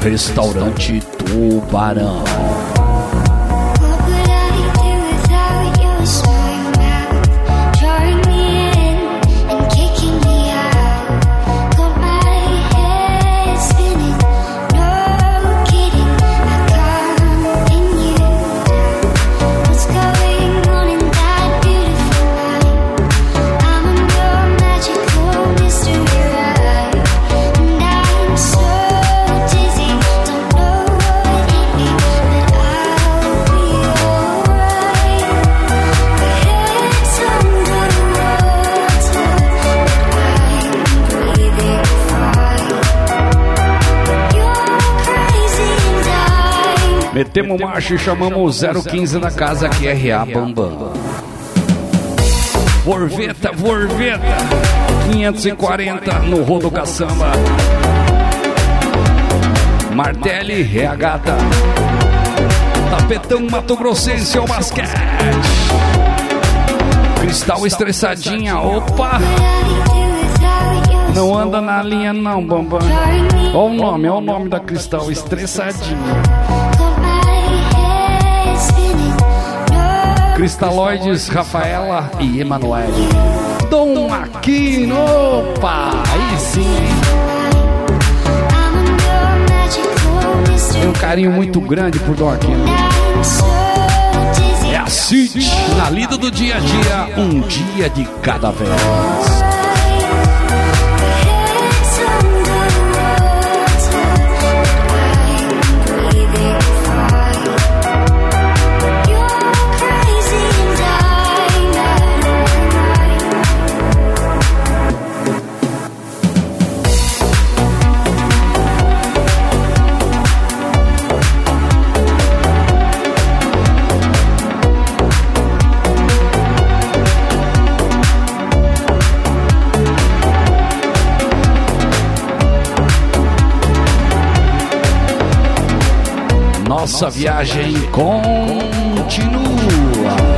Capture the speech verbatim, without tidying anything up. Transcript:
Restaurante Tubarão. Metemos marcha e chamamos o zero quinze da casa aqui, R A Bambam. Vorveta, Vorveta, quinhentos e quarenta no Rodo Caçamba. Martelli, Reagata. Tapetão Mato Grossense é o basquete. Cristal Estressadinha, opa! Não anda na linha não, Bambam. Olha o nome, olha o nome da Cristal Estressadinha. Cristaloides, Rafaela e Emanuele. Dom Aquino, opa, aí sim. Tem um carinho muito grande por Dom Aquino. É a Cid, na lida do dia a dia, um dia de cada vez. Nossa viagem continua.